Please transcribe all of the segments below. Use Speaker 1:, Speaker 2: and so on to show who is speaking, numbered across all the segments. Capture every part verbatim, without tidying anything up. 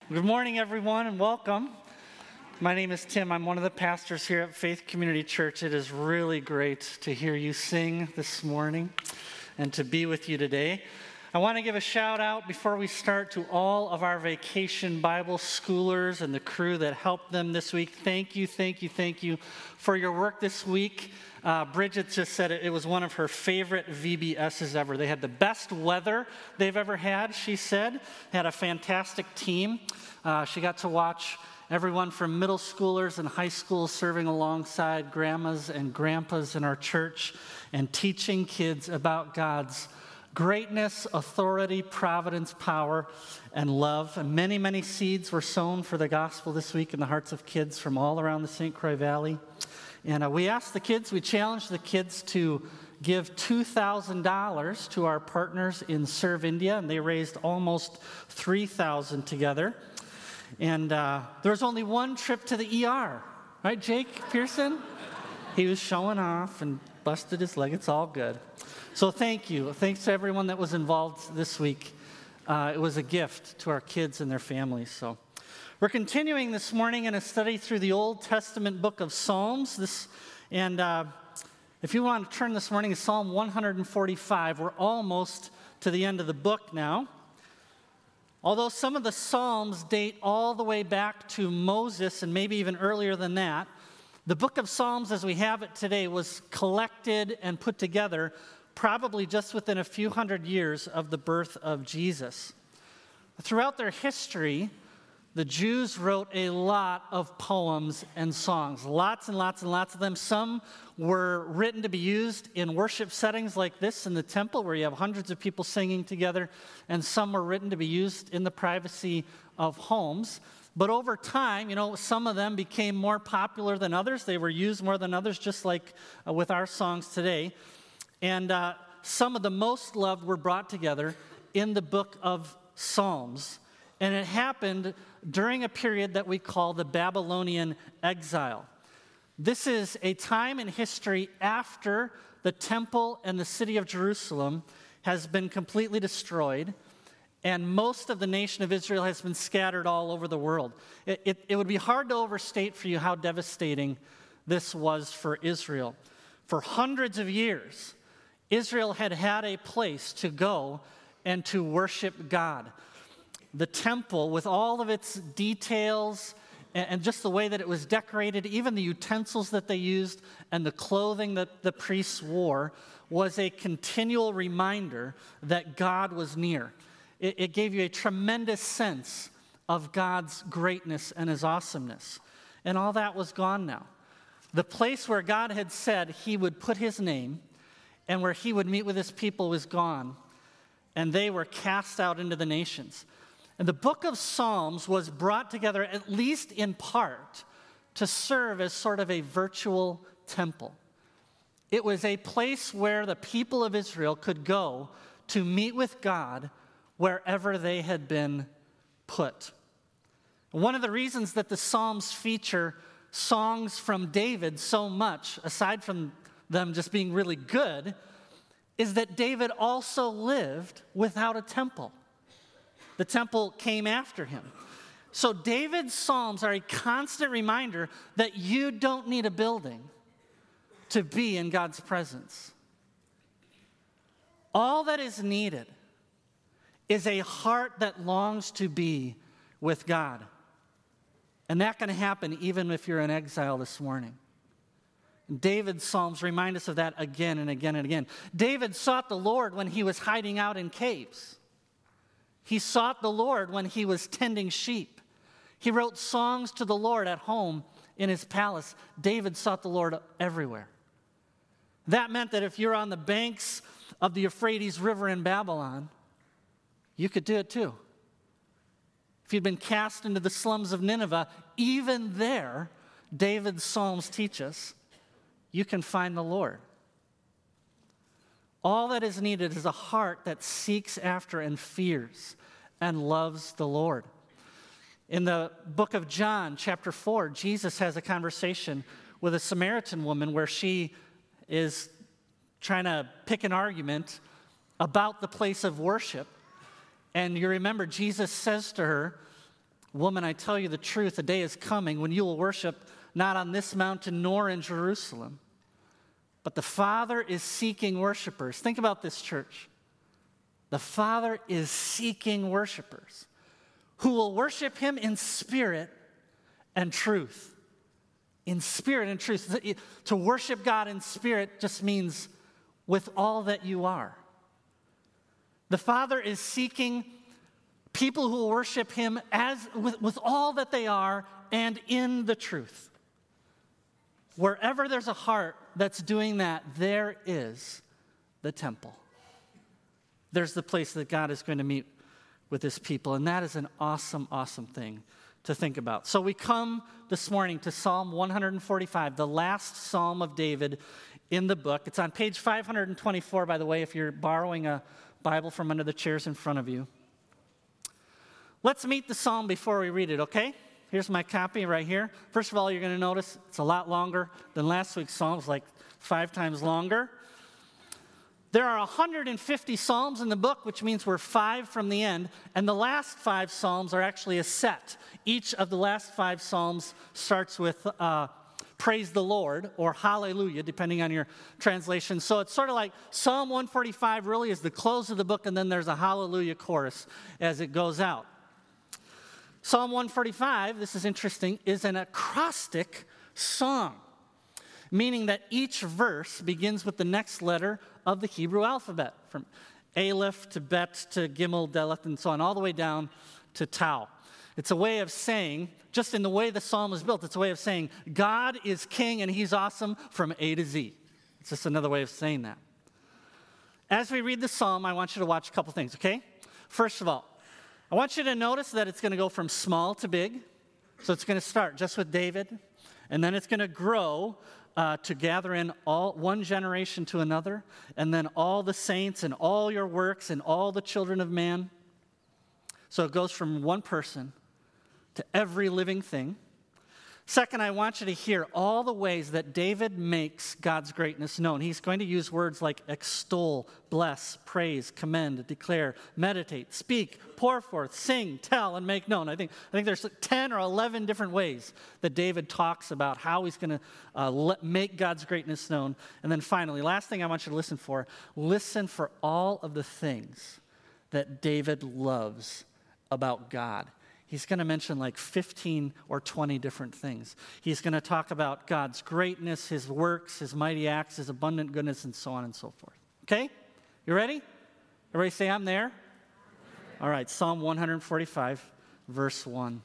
Speaker 1: Good morning, everyone, and welcome. My name is Tim. I'm one of the pastors here at Faith Community Church. It is really great to hear you sing this morning and to be with you today. I want to give a shout out before we start to all of our vacation Bible schoolers and the crew that helped them this week. Thank you, thank you, thank you for your work this week. Uh, Bridget just said it, it was one of her favorite V B S's ever. They had the best weather they've ever had, she said. They had a fantastic team. Uh, she got to watch everyone from middle schoolers and high schools serving alongside grandmas and grandpas in our church and teaching kids about God's greatness, authority, providence, power, and love. And many, many seeds were sown for the gospel this week in the hearts of kids from all around the Saint Croix Valley. And uh, we asked the kids, we challenged the kids to give two thousand dollars to our partners in Serve India, and they raised almost three thousand dollars together. And uh, there was only one trip to the E R, right, Jake Pearson? He was showing off and busted his leg. It's all good. So thank you. Thanks to everyone that was involved this week. Uh, it was a gift to our kids and their families. So we're continuing this morning in a study through the Old Testament book of Psalms. This, and uh, if you want to turn this morning to Psalm one forty-five, we're almost to the end of the book now. Although some of the Psalms date all the way back to Moses and maybe even earlier than that, the book of Psalms as we have it today was collected and put together probably just within a few hundred years of the birth of Jesus. Throughout their history, the Jews wrote a lot of poems and songs, lots and lots and lots of them. Some were written to be used in worship settings like this in the temple where you have hundreds of people singing together, and some were written to be used in the privacy of homes. But over time, you know, some of them became more popular than others. They were used more than others, just like uh, with our songs today. And uh, some of the most loved were brought together in the book of Psalms. And it happened during a period that we call the Babylonian exile. This is a time in history after the temple and the city of Jerusalem has been completely destroyed, and most of the nation of Israel has been scattered all over the world. It, it, it would be hard to overstate for you how devastating this was for Israel. For hundreds of years, Israel had had a place to go and to worship God. The temple, with all of its details and, and just the way that it was decorated, even the utensils that they used and the clothing that the priests wore, was a continual reminder that God was near. It, it gave you a tremendous sense of God's greatness and his awesomeness. And all that was gone now. The place where God had said he would put his name and where he would meet with his people was gone, and they were cast out into the nations. And the book of Psalms was brought together, at least in part, to serve as sort of a virtual temple. It was a place where the people of Israel could go to meet with God wherever they had been put. One of the reasons that the Psalms feature songs from David so much, aside from them just being really good, is that David also lived without a temple. The temple came after him. So David's Psalms are a constant reminder that you don't need a building to be in God's presence. All that is needed is a heart that longs to be with God. And that can happen even if you're in exile this morning. David's Psalms remind us of that again and again and again. David sought the Lord when he was hiding out in caves. He sought the Lord when he was tending sheep. He wrote songs to the Lord at home in his palace. David sought the Lord everywhere. That meant that if you're on the banks of the Euphrates River in Babylon, you could do it too. If you'd been cast into the slums of Nineveh, even there, David's Psalms teach us, you can find the Lord. All that is needed is a heart that seeks after and fears and loves the Lord. In the book of John, chapter four, Jesus has a conversation with a Samaritan woman where she is trying to pick an argument about the place of worship. And you remember Jesus says to her, Woman, I tell you the truth, a day is coming when you will worship not on this mountain nor in Jerusalem. But the Father is seeking worshipers. Think about this, church. The Father is seeking worshipers who will worship him in spirit and truth. In spirit and truth. To worship God in spirit just means with all that you are. The Father is seeking people who will worship him as with, with all that they are and in the truth. Wherever there's a heart that's doing that, there is the temple. There's the place that God is going to meet with his people, and that is an awesome, awesome thing to think about. So we come this morning to Psalm one forty-five, the last Psalm of David in the book. It's on page five twenty-four, by the way, if you're borrowing a Bible from under the chairs in front of you. Let's meet the Psalm before we read it, okay? Here's my copy right here. First of all, you're going to notice it's a lot longer than last week's Psalm. It's like five times longer. There are one hundred fifty Psalms in the book, which means we're five from the end. And the last five Psalms are actually a set. Each of the last five Psalms starts with uh, praise the Lord or hallelujah, depending on your translation. So it's sort of like Psalm one forty-five really is the close of the book, and then there's a hallelujah chorus as it goes out. Psalm one forty-five, this is interesting, is an acrostic song, meaning that each verse begins with the next letter of the Hebrew alphabet, from Aleph to Bet to Gimel, Dalet, and so on, all the way down to Tau. It's a way of saying, just in the way the psalm is built, it's a way of saying God is king and he's awesome from A to Z. It's just another way of saying that. As we read the psalm, I want you to watch a couple things, okay? First of all, I want you to notice that it's going to go from small to big. So it's going to start just with David, and then it's going to grow uh, to gather in all one generation to another, and then all the saints and all your works and all the children of man. So it goes from one person to every living thing. Second, I want you to hear all the ways that David makes God's greatness known. He's going to use words like extol, bless, praise, commend, declare, meditate, speak, pour forth, sing, tell, and make known. I think, I think there's ten or eleven different ways that David talks about how he's going to uh, let, make God's greatness known. And then finally, last thing I want you to listen for, listen for all of the things that David loves about God. He's going to mention like fifteen or twenty different things. He's going to talk about God's greatness, his works, his mighty acts, his abundant goodness, and so on and so forth. Okay? You ready? Everybody say, I'm there. All right, Psalm one forty-five, verse one.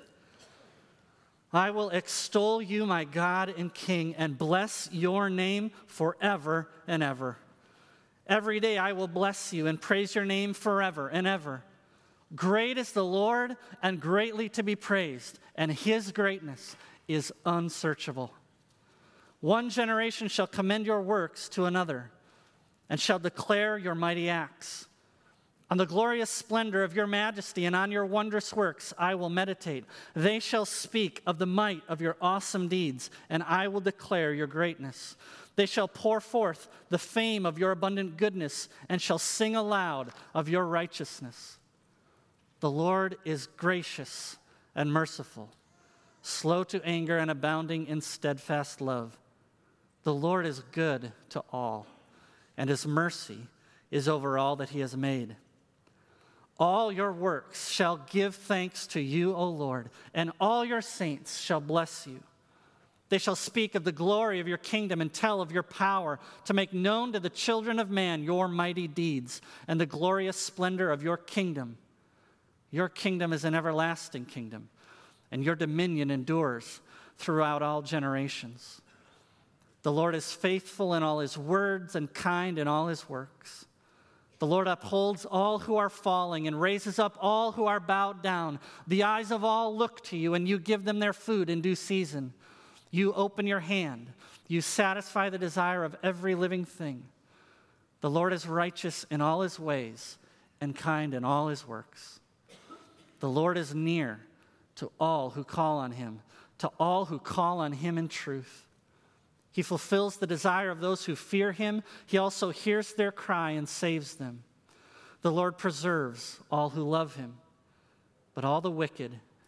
Speaker 1: I will extol you, my God and King, and bless your name forever and ever. Every day I will bless you and praise your name forever and ever. Great is the Lord and greatly to be praised, and his greatness is unsearchable. One generation shall commend your works to another, and shall declare your mighty acts. On the glorious splendor of your majesty and on your wondrous works I will meditate. They shall speak of the might of your awesome deeds, and I will declare your greatness. They shall pour forth the fame of your abundant goodness, and shall sing aloud of your righteousness. The Lord is gracious and merciful, slow to anger and abounding in steadfast love. The Lord is good to all, and his mercy is over all that he has made. All your works shall give thanks to you, O Lord, and all your saints shall bless you. They shall speak of the glory of your kingdom and tell of your power to make known to the children of man your mighty deeds and the glorious splendor of your kingdom. Your kingdom is an everlasting kingdom, and your dominion endures throughout all generations. The Lord is faithful in all his words and kind in all his works. The Lord upholds all who are falling and raises up all who are bowed down. The eyes of all look to you, and you give them their food in due season. You open your hand. You satisfy the desire of every living thing. The Lord is righteous in all his ways and kind in all his works. The Lord is near to all who call on him, to all who call on him in truth. He fulfills the desire of those who fear him. He also hears their cry and saves them. The Lord preserves all who love him, but all the wicked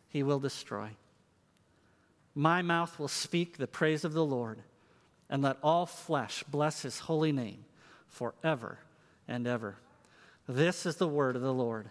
Speaker 1: he will destroy. My mouth will speak the praise of the Lord, and let all flesh bless his holy name forever and ever. This is the word of the Lord.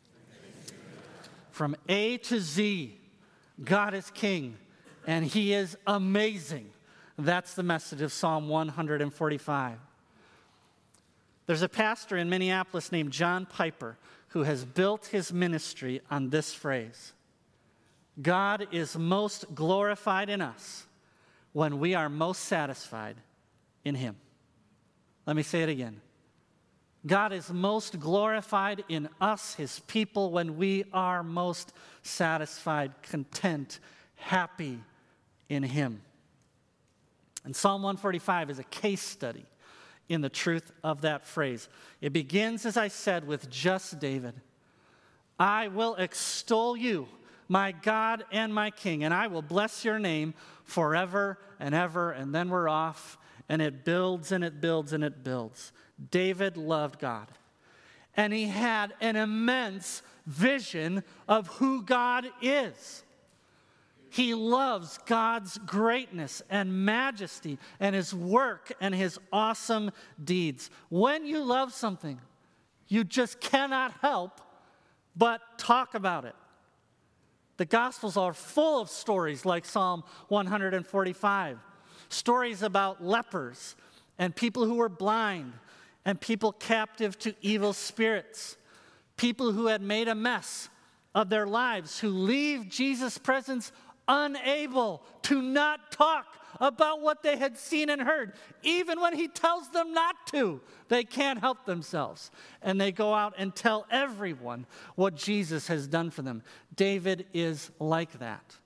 Speaker 1: From A to Z, God is king, and he is amazing. That's the message of Psalm one forty-five. There's a pastor in Minneapolis named John Piper who has built his ministry on this phrase: God is most glorified in us when we are most satisfied in him. Let me say it again. God is most glorified in us, his people, when we are most satisfied, content, happy in him. And Psalm one forty-five is a case study in the truth of that phrase. It begins, as I said, with just David. I will extol you, my God and my King, and I will bless your name forever and ever. And then we're off, and it builds and it builds and it builds. David loved God, and he had an immense vision of who God is. He loves God's greatness and majesty and his work and his awesome deeds. When you love something, you just cannot help but talk about it. The Gospels are full of stories like Psalm one forty-five, stories about lepers and people who were blind and people captive to evil spirits, people who had made a mess of their lives, who leave Jesus' presence unable to not talk about what they had seen and heard. Even when he tells them not to, they can't help themselves. And they go out and tell everyone what Jesus has done for them. David is like that.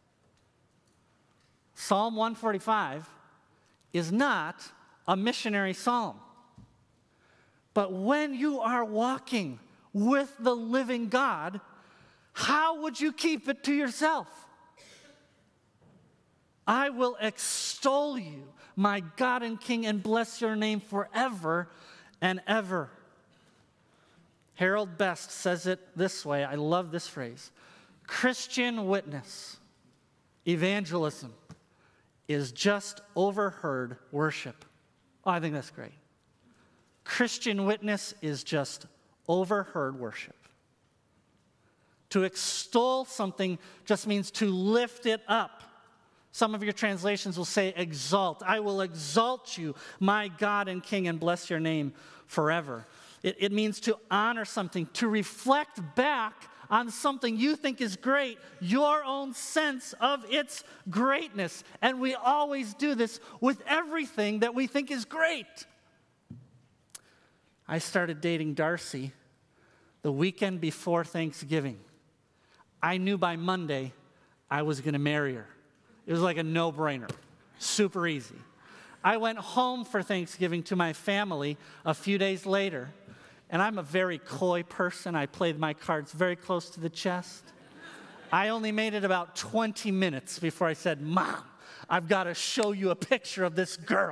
Speaker 1: Psalm one forty-five is not a missionary psalm. But when you are walking with the living God, how would you keep it to yourself? I will extol you, my God and King, and bless your name forever and ever. Harold Best says it this way. I love this phrase. Christian witness, evangelism, is just overheard worship. Oh, I think that's great. Christian witness is just overheard worship. To extol something just means to lift it up. Some of your translations will say exalt. I will exalt you, my God and King, and bless your name forever. It, it means to honor something, to reflect back on something you think is great, your own sense of its greatness. And we always do this with everything that we think is great. I started dating Darcy the weekend before Thanksgiving. I knew by Monday I was going to marry her. It was like a no-brainer, super easy. I went home for Thanksgiving to my family a few days later, and I'm a very coy person. I played my cards very close to the chest. I only made it about twenty minutes before I said, Mom, I've got to show you a picture of this girl.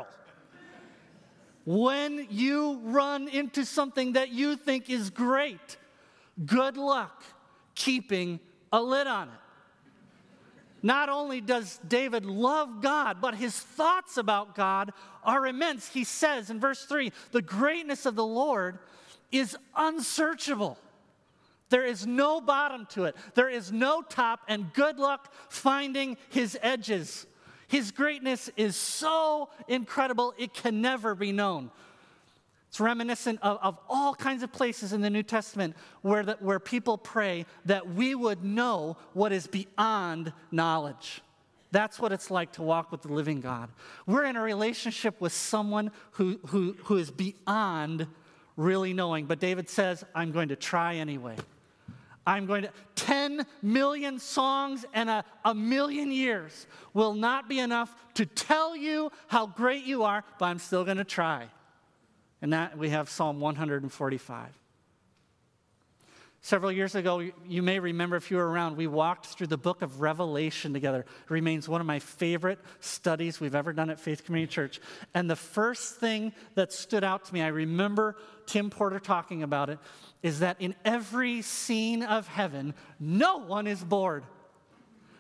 Speaker 1: When you run into something that you think is great, good luck keeping a lid on it. Not only does David love God, but his thoughts about God are immense. He says in verse three, the greatness of the Lord is unsearchable. There is no bottom to it. There is no top, and good luck finding his edges. His greatness is so incredible, it can never be known. It's reminiscent of, of all kinds of places in the New Testament where, the, where people pray that we would know what is beyond knowledge. That's what it's like to walk with the living God. We're in a relationship with someone who, who, who is beyond really knowing. But David says, I'm going to try anyway. I'm going to, ten million songs and a, a million years will not be enough to tell you how great you are, but I'm still going to try. And that we have Psalm one forty-five. Several years ago, you may remember if you were around, we walked through the book of Revelation together. It remains one of my favorite studies we've ever done at Faith Community Church. And the first thing that stood out to me, I remember Tim Porter talking about it, is that in every scene of heaven, no one is bored.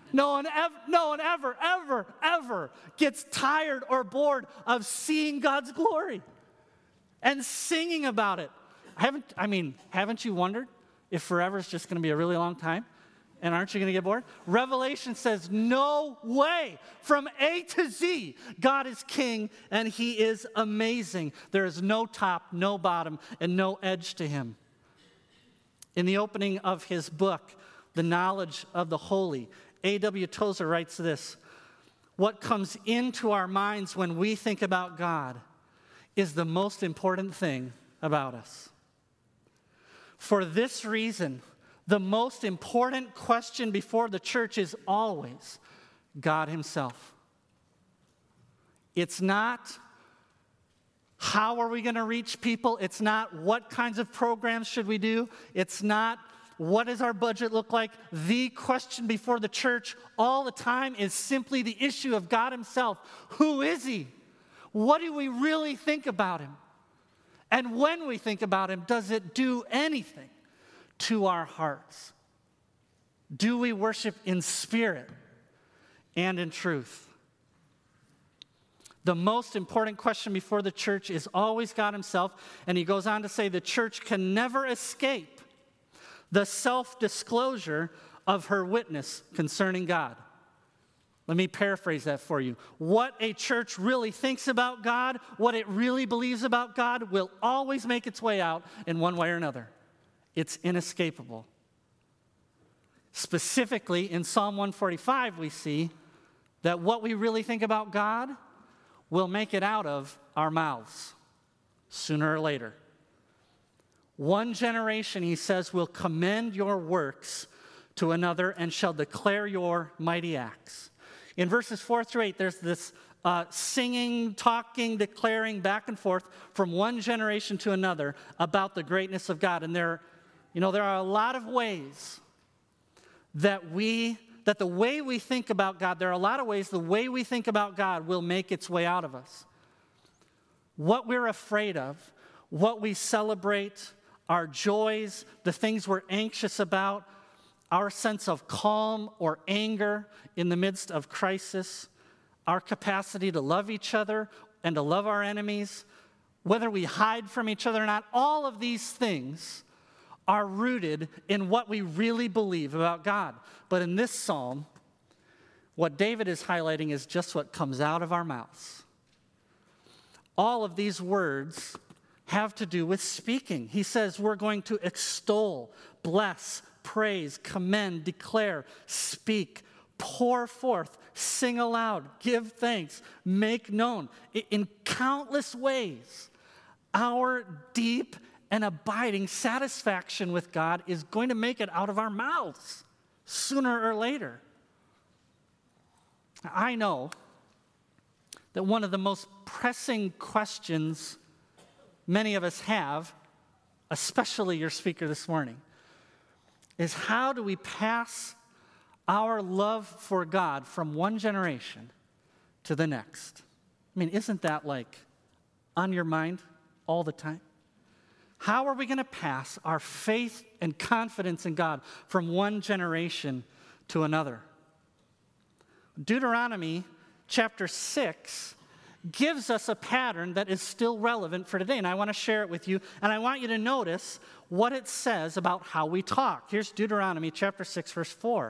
Speaker 1: No one ever, no one ever, ever, ever gets tired or bored of seeing God's glory and singing about it. Haven't, I mean, haven't you wondered if forever is just going to be a really long time? And aren't you going to get bored? Revelation says, no way. From A to Z, God is king and he is amazing. There is no top, no bottom, and no edge to him. In the opening of his book, The Knowledge of the Holy, A W Tozer writes this: what comes into our minds when we think about God is the most important thing about us. For this reason, the most important question before the church is always God himself. It's not how are we going to reach people. It's not what kinds of programs should we do. It's not what does our budget look like. The question before the church all the time is simply the issue of God himself. Who is he? What do we really think about him? And when we think about him, does it do anything to our hearts? Do we worship in spirit and in truth? The most important question before the church is always God himself. And he goes on to say the church can never escape the self-disclosure of her witness concerning God. Let me paraphrase that for you. What a church really thinks about God, what it really believes about God, will always make its way out in one way or another. It's inescapable. Specifically, in Psalm one forty-five, we see that what we really think about God will make it out of our mouths sooner or later. One generation, he says, will commend your works to another and shall declare your mighty acts. In verses four through eight, there's this uh, singing, talking, declaring back and forth from one generation to another about the greatness of God. And there, you know, there are a lot of ways that we, that the way we think about God, there are a lot of ways the way we think about God will make its way out of us. What we're afraid of, what we celebrate, our joys, the things we're anxious about, our sense of calm or anger in the midst of crisis, our capacity to love each other and to love our enemies, whether we hide from each other or not, all of these things are rooted in what we really believe about God. But in this psalm, what David is highlighting is just what comes out of our mouths. All of these words have to do with speaking. He says we're going to extol, bless, praise, commend, declare, speak, pour forth, sing aloud, give thanks, make known. In countless ways, our deep and abiding satisfaction with God is going to make it out of our mouths sooner or later. I know that one of the most pressing questions many of us have, especially your speaker this morning, is how do we pass our love for God from one generation to the next? I mean, isn't that like on your mind all the time? How are we going to pass our faith and confidence in God from one generation to another? Deuteronomy chapter six gives us a pattern that is still relevant for today, and I want to share it with you, and I want you to notice what it says about how we talk. Here's Deuteronomy chapter six, verse four.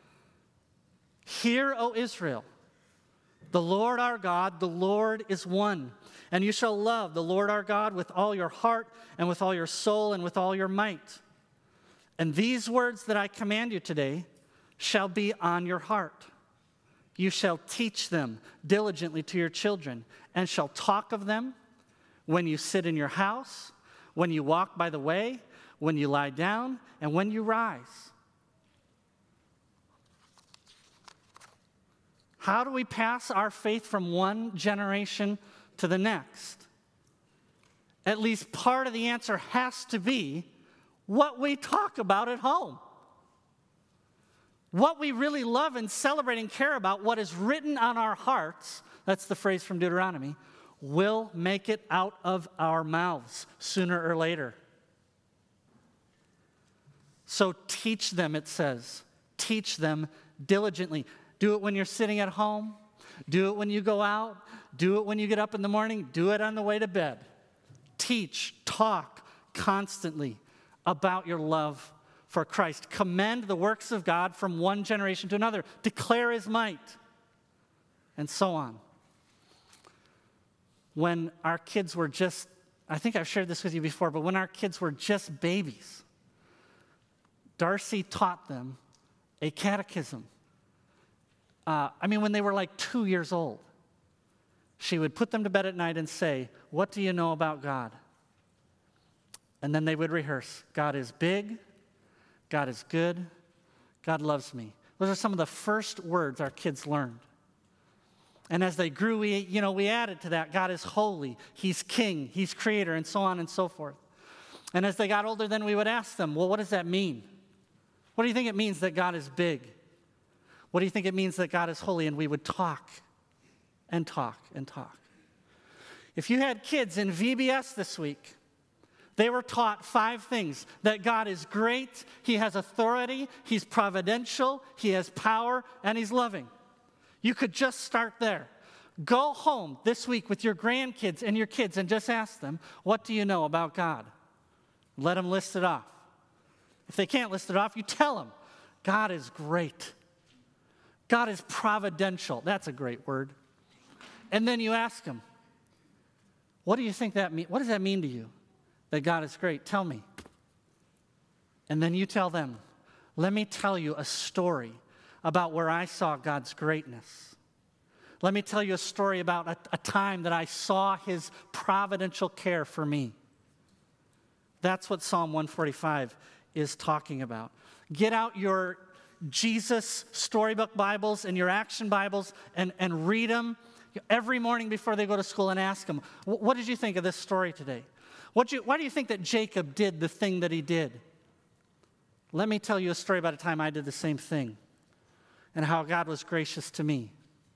Speaker 1: Hear, O Israel, the Lord our God, the Lord is one. And you shall love the Lord our God with all your heart and with all your soul and with all your might. And these words that I command you today shall be on your heart. You shall teach them diligently to your children and shall talk of them when you sit in your house, when you walk by the way, when you lie down, and when you rise. How do we pass our faith from one generation to the next? At least part of the answer has to be what we talk about at home. What we really love and celebrate and care about, what is written on our hearts, that's the phrase from Deuteronomy, will make it out of our mouths sooner or later. So teach them, it says. Teach them diligently. Do it when you're sitting at home. Do it when you go out. Do it when you get up in the morning. Do it on the way to bed. Teach, talk constantly about your love for Christ. Commend the works of God from one generation to another. Declare his might. And so on. When our kids were just, I think I've shared this with you before, but when our kids were just babies, Darcy taught them a catechism. Uh, I mean, when they were like two years old, she would put them to bed at night and say, "What do you know about God?" And then they would rehearse. God is big. God is good. God loves me. Those are some of the first words our kids learned. And as they grew, we, you know, we added to that, God is holy, he's king, he's creator, and so on and so forth. And as they got older, then we would ask them, well, what does that mean? What do you think it means that God is big? What do you think it means that God is holy? And we would talk and talk and talk. If you had kids in V B S this week, they were taught five things: that God is great, he has authority, he's providential, he has power, and he's loving. You could just start there. Go home this week with your grandkids and your kids and just ask them, what do you know about God? Let them list it off. If they can't list it off, you tell them, God is great. God is providential. That's a great word. And then you ask them, what do you think that means? What does that mean to you, that God is great? Tell me. And then you tell them, let me tell you a story about where I saw God's greatness. Let me tell you a story about a, a time that I saw his providential care for me. That's what Psalm one forty-five is talking about. Get out your Jesus storybook Bibles and your action Bibles and, and read them every morning before they go to school and ask them, what did you think of this story today? What you, why do you think that Jacob did the thing that he did? Let me tell you a story about a time I did the same thing and how God was gracious to me.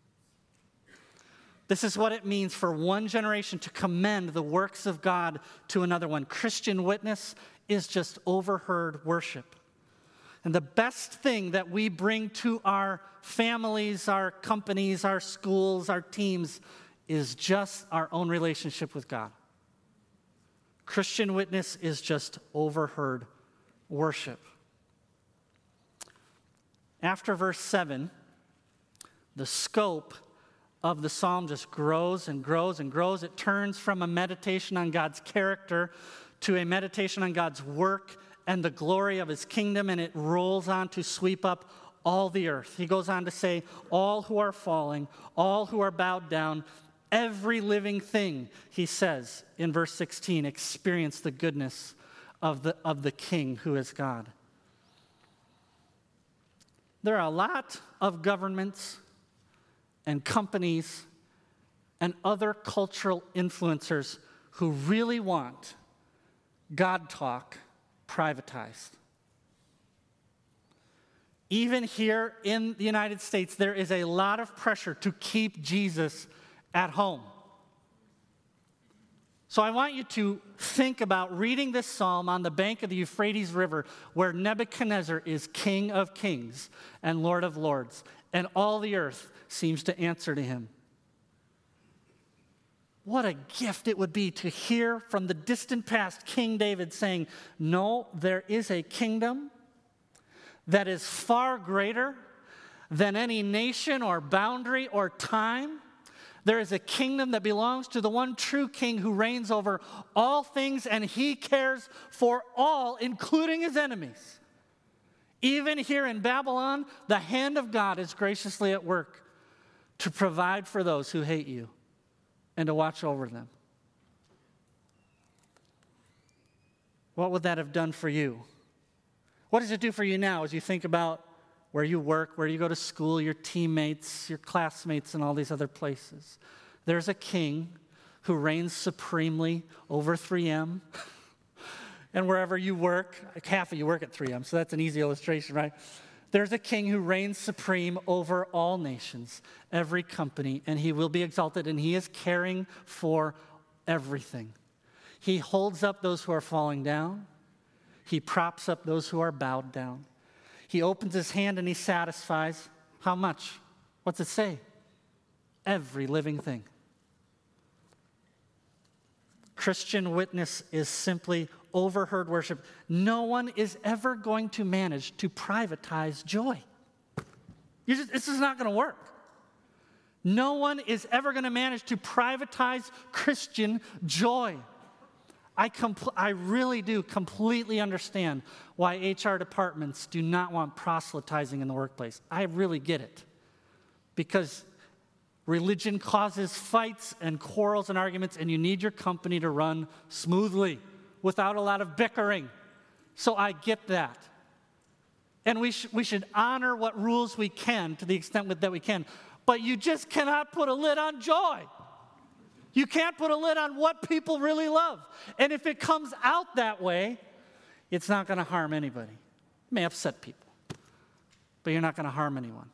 Speaker 1: This is what it means for one generation to commend the works of God to another one. Christian witness is just overheard worship. And the best thing that we bring to our families, our companies, our schools, our teams is just our own relationship with God. Christian witness is just overheard worship. After verse seven, the scope of the psalm just grows and grows and grows. It turns from a meditation on God's character to a meditation on God's work and the glory of his kingdom, and it rolls on to sweep up all the earth. He goes on to say, all who are falling, all who are bowed down, every living thing, he says in verse sixteen, experience the goodness of the, of the King who is God. There are a lot of governments and companies and other cultural influencers who really want God talk privatized. Even here in the United States, there is a lot of pressure to keep Jesus at home. So I want you to think about reading this psalm on the bank of the Euphrates River, where Nebuchadnezzar is King of Kings and Lord of Lords, and all the earth seems to answer to him. What a gift it would be to hear from the distant past King David saying, no, there is a kingdom that is far greater than any nation or boundary or time. There is a kingdom that belongs to the one true King who reigns over all things, and he cares for all, including his enemies. Even here in Babylon, the hand of God is graciously at work to provide for those who hate you and to watch over them. What would that have done for you? What does it do for you now as you think about where you work, where you go to school, your teammates, your classmates, and all these other places? There's a king who reigns supremely over three M. And wherever you work, like half of you work at three M, so that's an easy illustration, right? There's a king who reigns supreme over all nations, every company, and he will be exalted, and he is caring for everything. He holds up those who are falling down. He props up those who are bowed down. He opens his hand and he satisfies how much? What's it say? Every living thing. Christian witness is simply overheard worship. No one is ever going to manage to privatize joy. You just, this is not going to work. No one is ever going to manage to privatize Christian joy. I, compl- I really do completely understand why H R departments do not want proselytizing in the workplace. I really get it. Because religion causes fights and quarrels and arguments, and you need your company to run smoothly without a lot of bickering. So I get that. And we, sh- we should honor what rules we can to the extent that we can. But you just cannot put a lid on joy. You can't put a lid on what people really love. And if it comes out that way, it's not going to harm anybody. It may upset people, but you're not going to harm anyone.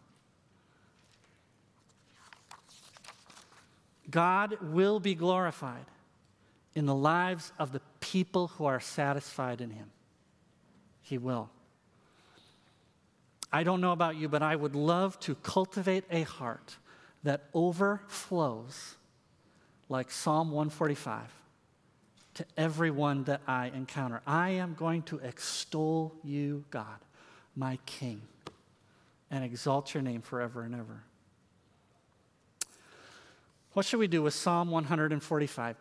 Speaker 1: God will be glorified in the lives of the people who are satisfied in Him. He will. I don't know about you, but I would love to cultivate a heart that overflows like Psalm one forty-five to everyone that I encounter. I am going to extol you, God, my King, and exalt your name forever and ever. What should we do with Psalm one forty-five?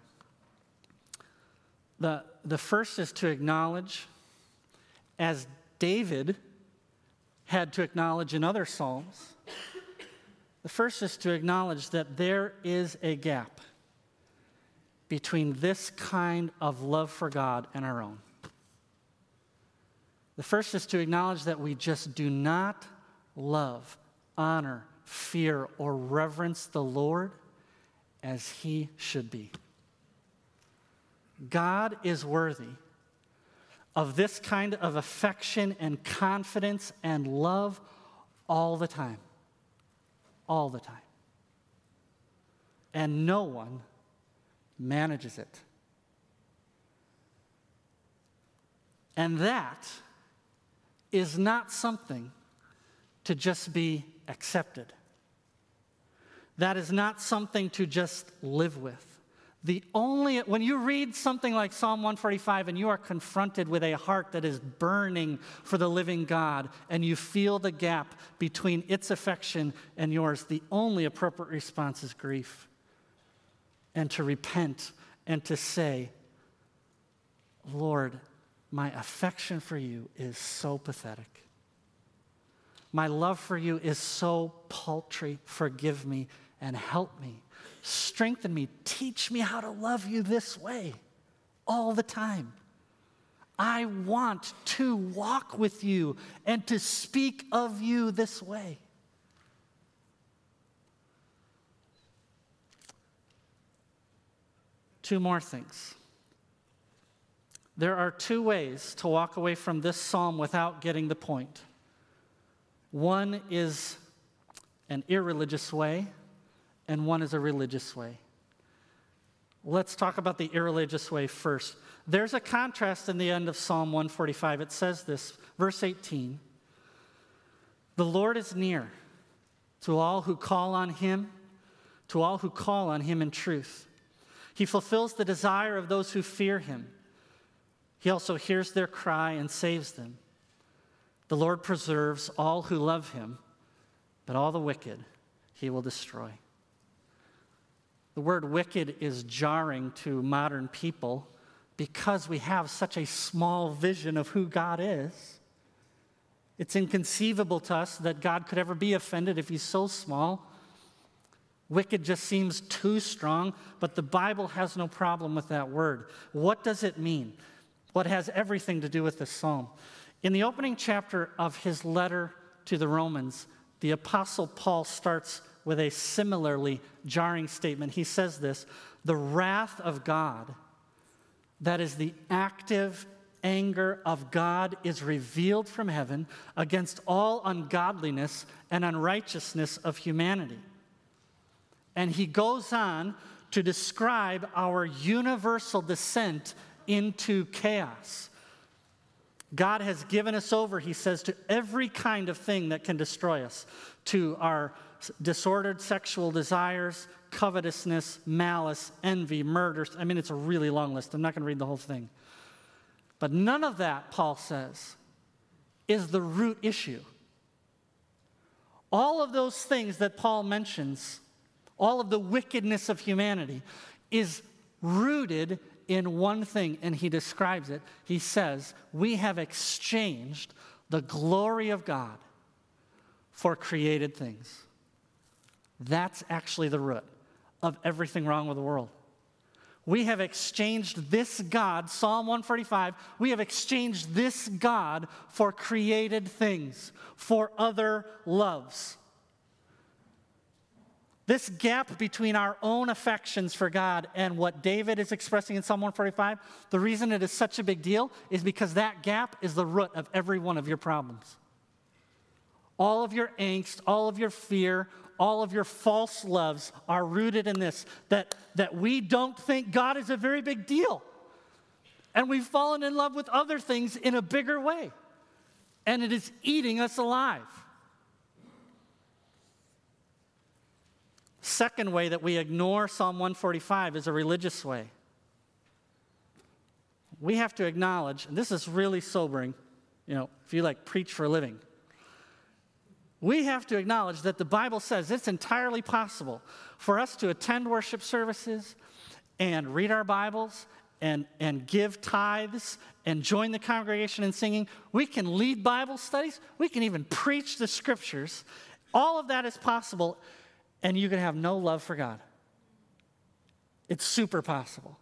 Speaker 1: The, the first is to acknowledge, as David had to acknowledge in other Psalms, the first is to acknowledge that there is a gap between this kind of love for God and our own. The first is to acknowledge that we just do not love, honor, fear, or reverence the Lord as He should be. God is worthy of this kind of affection and confidence and love all the time. All the time. And no one manages it. And that is not something to just be accepted. That is not something to just live with. The only, when you read something like Psalm one forty-five and you are confronted with a heart that is burning for the living God and you feel the gap between its affection and yours, the only appropriate response is grief and to repent and to say, Lord, my affection for you is so pathetic. My love for you is so paltry. Forgive me and help me. Strengthen me. Teach me how to love you this way all the time. I want to walk with you and to speak of you this way. Two more things. There are two ways to walk away from this psalm without getting the point. One is an irreligious way, and one is a religious way. Let's talk about the irreligious way first. There's a contrast in the end of Psalm one forty-five. It says this, verse eighteen, "The Lord is near to all who call on Him, to all who call on Him in truth. He fulfills the desire of those who fear Him. He also hears their cry and saves them. The Lord preserves all who love Him, but all the wicked He will destroy." The word wicked is jarring to modern people because we have such a small vision of who God is. It's inconceivable to us that God could ever be offended if He's so small. Wicked just seems too strong, but the Bible has no problem with that word. What does it mean? What has everything to do with this psalm? In the opening chapter of his letter to the Romans, the Apostle Paul starts with a similarly jarring statement. He says this, "The wrath of God, that is the active anger of God, is revealed from heaven against all ungodliness and unrighteousness of humanity." And he goes on to describe our universal descent into chaos. God has given us over, he says, to every kind of thing that can destroy us, to our disordered sexual desires, covetousness, malice, envy, murder. I mean, it's a really long list. I'm not going to read the whole thing. But none of that, Paul says, is the root issue. All of those things that Paul mentions, all of the wickedness of humanity, is rooted in one thing, and he describes it. He says, we have exchanged the glory of God for created things. That's actually the root of everything wrong with the world. We have exchanged this God, Psalm one forty-five, we have exchanged this God for created things, for other loves. This gap between our own affections for God and what David is expressing in Psalm one forty-five, the reason it is such a big deal is because that gap is the root of every one of your problems. All of your angst, all of your fear, all of your false loves are rooted in this, that, that we don't think God is a very big deal. And we've fallen in love with other things in a bigger way. And it is eating us alive. Second way that we ignore Psalm one forty-five is a religious way. We have to acknowledge, and this is really sobering, you know, if you like preach for a living. We have to acknowledge that the Bible says it's entirely possible for us to attend worship services and read our Bibles and, and give tithes and join the congregation in singing. We can lead Bible studies. We can even preach the scriptures. All of that is possible, and you can have no love for God. It's super possible.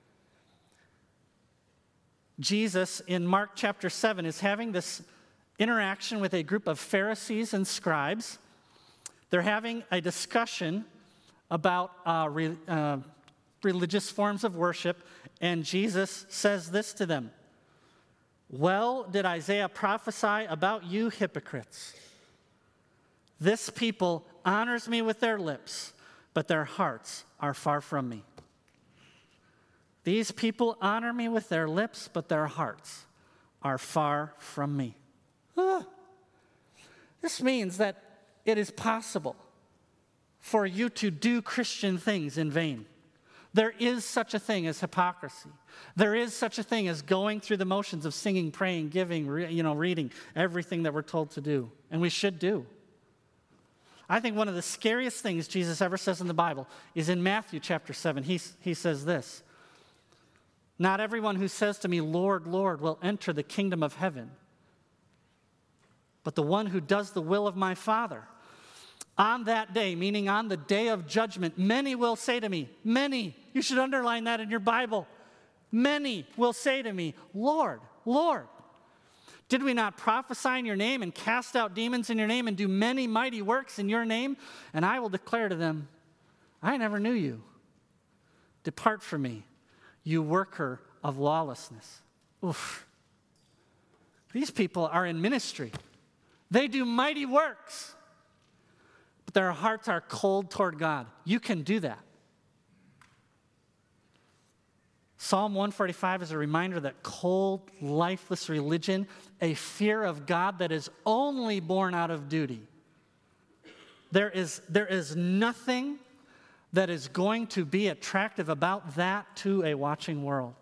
Speaker 1: Jesus, in Mark chapter seven, is having this interaction with a group of Pharisees and scribes. They're having a discussion about uh, re, uh, religious forms of worship, and Jesus says this to them. Well, did Isaiah prophesy about you hypocrites? This people honors me with their lips, but their hearts are far from me. These people honor me with their lips, but their hearts are far from me. Ah. This means that it is possible for you to do Christian things in vain. There is such a thing as hypocrisy. There is such a thing as going through the motions of singing, praying, giving, re- you know, reading, everything that we're told to do, and we should do. I think one of the scariest things Jesus ever says in the Bible is in Matthew chapter seven. He, he says this, not everyone who says to me, Lord, Lord, will enter the kingdom of heaven, but the one who does the will of my Father. On that day, meaning on the day of judgment, many will say to me, many, you should underline that in your Bible, many will say to me, Lord, Lord, did we not prophesy in your name and cast out demons in your name and do many mighty works in your name? And I will declare to them, I never knew you. Depart from me, you worker of lawlessness. Oof. These people are in ministry. They do mighty works, but their hearts are cold toward God. You can do that. Psalm one forty-five is a reminder that cold, lifeless religion, a fear of God that is only born out of duty. There is, there is nothing that is going to be attractive about that to a watching world.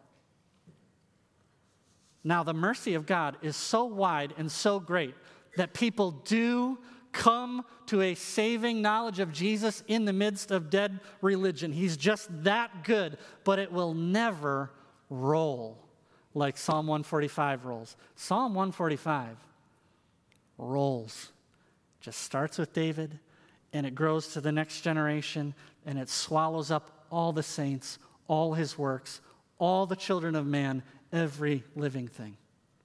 Speaker 1: Now, the mercy of God is so wide and so great that people do come to a saving knowledge of Jesus in the midst of dead religion. He's just that good, but it will never roll like Psalm one forty-five rolls. Psalm one forty-five rolls. Just starts with David, and it grows to the next generation, and it swallows up all the saints, all his works, all the children of man, every living thing.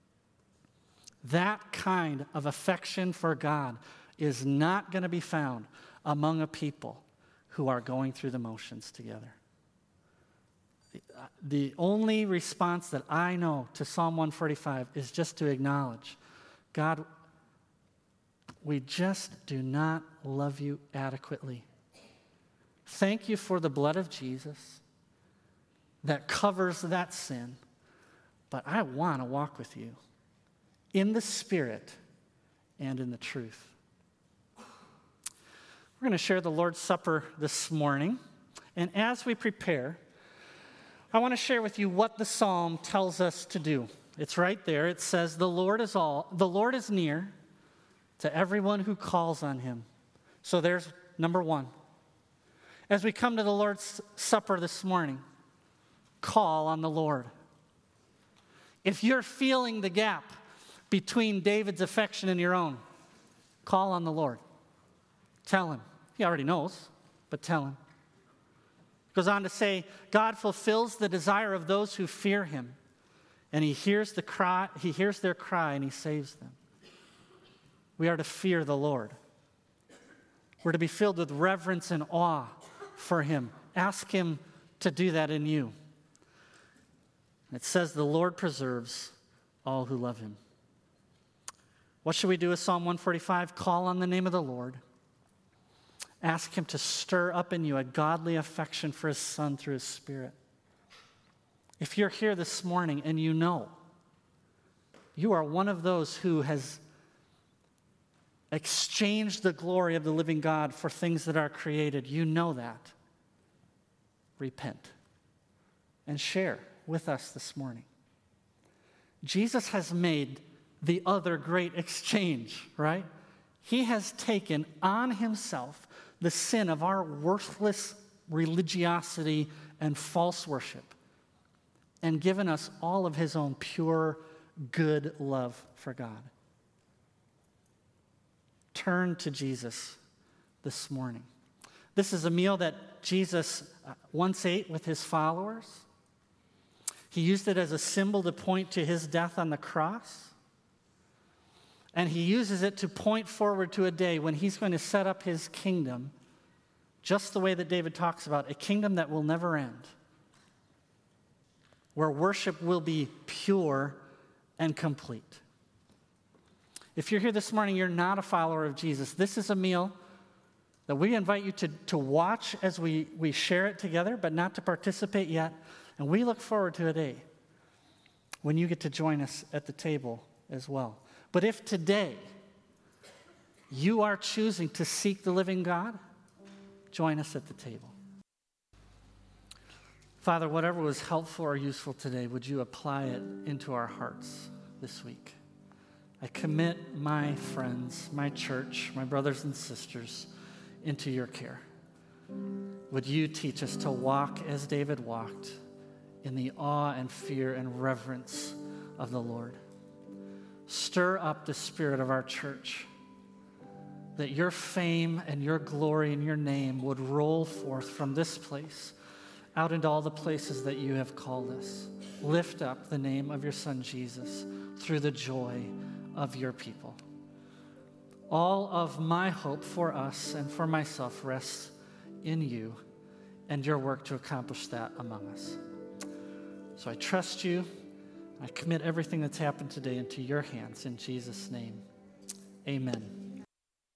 Speaker 1: That kind of affection for God is not going to be found among a people who are going through the motions together. The, uh, the only response that I know to Psalm one forty-five is just to acknowledge, God, we just do not love you adequately. Thank you for the blood of Jesus that covers that sin, but I want to walk with you. in the Spirit and in the truth. We're going to share the Lord's Supper this morning. And as we prepare, I want to share with you what the psalm tells us to do. It's right there. It says, the Lord is all, the Lord is near to everyone who calls on him. So there's number one. As we come to the Lord's Supper this morning, call on the Lord. If you're feeling the gap between David's affection and your own, call on the Lord. Tell him. He already knows, but tell him. Goes on to say, God fulfills the desire of those who fear him, and he hears the cry, he hears their cry and he saves them. We are to fear the Lord. We're to be filled with reverence and awe for him. Ask him to do that in you. It says the Lord preserves all who love him. What should we do with Psalm one forty-five? Call on the name of the Lord. Ask him to stir up in you a godly affection for his Son through his Spirit. If you're here this morning and you know you are one of those who has exchanged the glory of the living God for things that are created, you know that. Repent and share with us this morning. Jesus has made the other great exchange, right? He has taken on himself the sin of our worthless religiosity and false worship and given us all of his own pure, good love for God. Turn to Jesus this morning. This is a meal that Jesus once ate with his followers. He used it as a symbol to point to his death on the cross. And he uses it to point forward to a day when he's going to set up his kingdom, just the way that David talks about, a kingdom that will never end, where worship will be pure and complete. If you're here this morning, you're not a follower of Jesus, this is a meal that we invite you to, to watch as we, we share it together, but not to participate yet. And we look forward to a day when you get to join us at the table as well. But if today you are choosing to seek the living God, join us at the table. Father, whatever was helpful or useful today, would you apply it into our hearts this week? I commit my friends, my church, my brothers and sisters into your care. Would you teach us to walk as David walked, in the awe and fear and reverence of the Lord? Stir up the spirit of our church, that your fame and your glory and your name would roll forth from this place out into all the places that you have called us. Lift up the name of your Son, Jesus, through the joy of your people. All of my hope for us and for myself rests in you and your work to accomplish that among us. So I trust you. I commit everything that's happened today into your hands. In Jesus' name, amen.